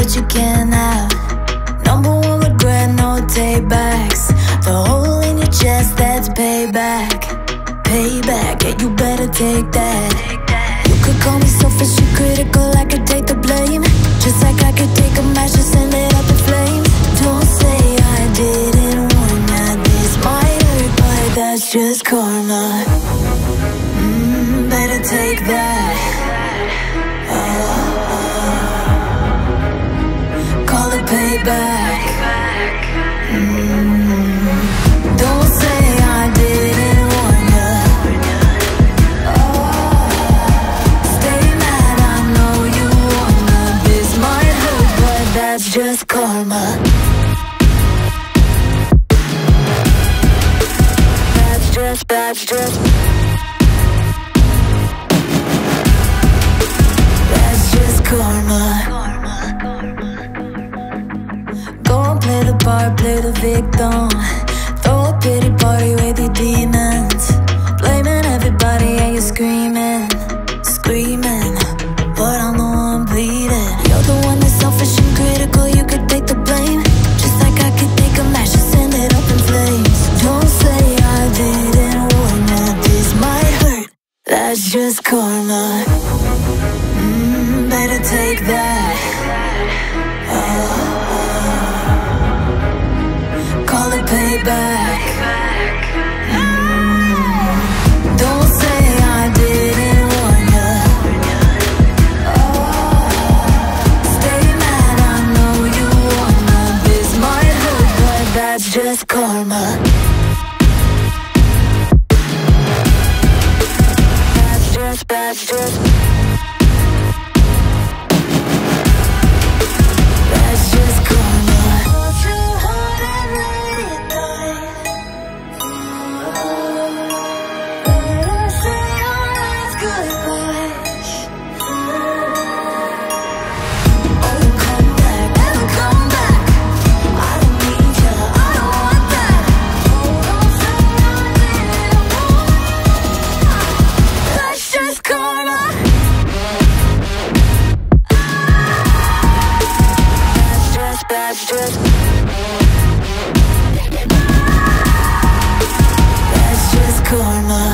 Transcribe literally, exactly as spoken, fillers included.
that you can't have. Number one regret, no takebacks. The hole in your chest, that's payback. Payback, yeah, you better take that. You could call me selfish and critical, I could take the blame. Just like I could take a match and send it up in flames. Don't say I didn't warn ya. This might hurt, but that's just karma. Mm, better take that. uh, uh, Call it payback. mm, Don't say I didn't warn ya. oh, Stay mad, I know you wanna. This might hurt, but that's just karma. That's just, that's just That's just karma. Go and play the part, play the victim. Throw a pity party with your demons. Blaming everybody and you're screaming, screaming, but I'm the one bleeding. You're the one that's selfish and critical, you could take the blame. Just like I could take a match and send it up in flames. Don't say I didn't warn ya. This might hurt, that's just karma. mm, Better take that. uh, uh, Call it payback. mm, Don't say I didn't warn ya. oh, Stay mad, I know you wanna. This might hurt, but that's just karma. That's just, that's just That's just karma. Go too hard and let it die. Better say our last goodbyes. Oh, come back, never come back. I don't need ya, I don't want that. Oh, don't say I didn't want. That's just karma. That's just That's just karma.